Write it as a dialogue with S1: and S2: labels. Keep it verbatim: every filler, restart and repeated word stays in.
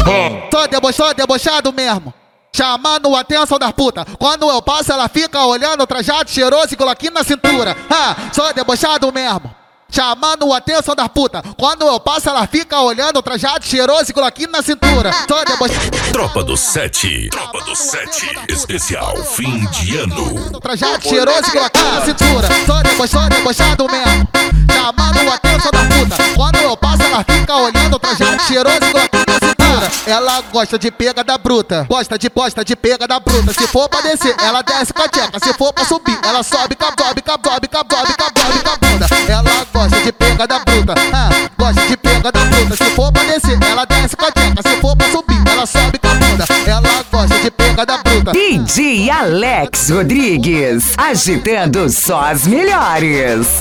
S1: Só debochado, só debochado mesmo. Chamando a atenção das putas. Quando eu passo, ela fica olhando, trajado cheiroso e coloquinho na cintura. Ah, só debochado mesmo. Chamando a atenção das putas. Quando eu passo, ela fica olhando, trajado cheiroso e coloquinho na cintura. Só debochado.
S2: Tropa do Sete. Tropa do Sete. Especial fim de ano.
S1: Trajado cheiroso e coloquinho na cintura. Só debochado, só debochado mesmo. Chamando a atenção das putas. Quando eu passo, ela fica olhando, trajado cheiroso e coloquinho na cintura. Ela gosta de pega da bruta. Gosta de gosta de pega da bruta. Se for pra descer, ela desce com a tcheca. Se for pra subir, ela sobe com a sobe, com a sobe, com a sobe, com a sobe, com a bunda. Ela gosta de pega da bruta. Ah, gosta de pega da bruta. Se for pra descer, ela desce com a tcheca. Se for pra subir, ela sobe com a bunda. Ela gosta de pega da bruta.
S3: D J Alex Rodrigues, agitando só as melhores.